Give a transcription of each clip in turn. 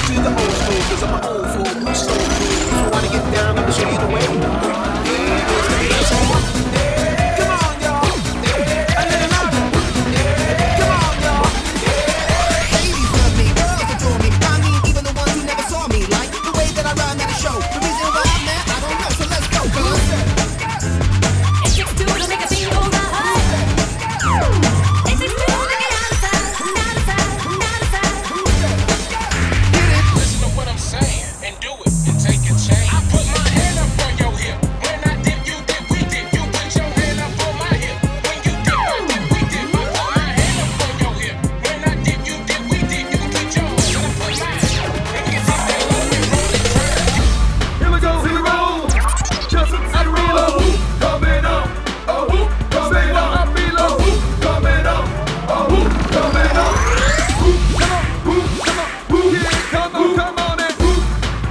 to the old school, cause I'm an old fool who's so cool. If you wanna get down, let me show you the way. Yeah, it's the dance hall. Yeah, come on, y'all. Yeah, a little louder. Yeah, come on, y'all. Yeah. Ladies love me, girls adore me. I mean, even the ones who never saw me. Like the way that I rhyme at a show. The reason why I'm there, I don't know. So let's go, cuz. It takes two to make a thing go right. It takes two to get out of sight, out of sight, out of sight. Listen to what I'm saying and do it and take a chance. I put my hand up on your hip. When I dip, you dip, we dip. You put your hand up on my hip. When you dip, I dip, we dip. I put my hand up on your hip. When I dip, you dip, we dip. You put your hand up on mine. And you dip that low and roll it round. Here we go, just a reload. Coming up, a whoop, coming up, a whoop, coming up, a whoop, coming up. Whoop, come on, whoop, yeah, come on, and whoop,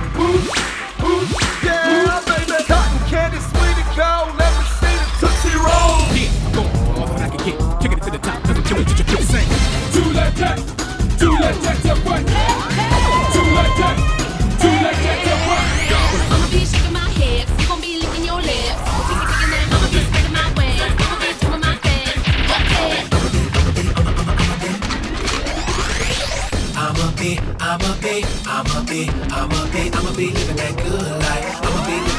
yeah, baby. Cotton candy, sweetie cold, let me see the Tootsie Roll. Yeah, I'm going all that I can get. Kicking it to the top, doesn't kill it, just keep saying. Do like that to what? Do like that to what? I'ma be shaking my hips, you gon' be licking your lips. I'ma be spreading my wings, I'ma be doing my thing. I'ma be living that good life. I'ma be living